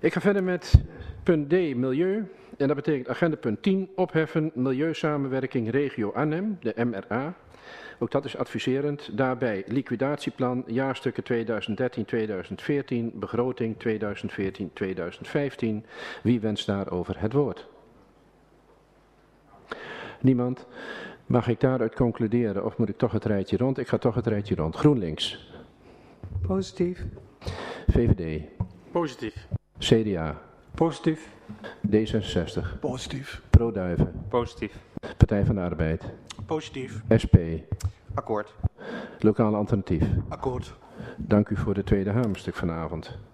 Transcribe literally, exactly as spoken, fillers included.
Ik ga verder met punt D, milieu. En dat betekent agenda punt tien, opheffen, milieusamenwerking regio Arnhem, de M R A. Ook dat is adviserend. Daarbij liquidatieplan, jaarstukken tweeduizend dertien tweeduizend veertien, begroting tweeduizend veertien tweeduizend vijftien. Wie wenst daarover het woord? Niemand. Mag ik daaruit concluderen of moet ik toch het rijtje rond? Ik ga toch het rijtje rond. GroenLinks. Positief. V V D. Positief. C D A. Positief. D zesenzestig. Positief. Pro-Duiven. Positief. Partij van de Arbeid. Positief. S P. Akkoord. Lokaal alternatief. Akkoord. Dank u voor het tweede hamerstuk vanavond.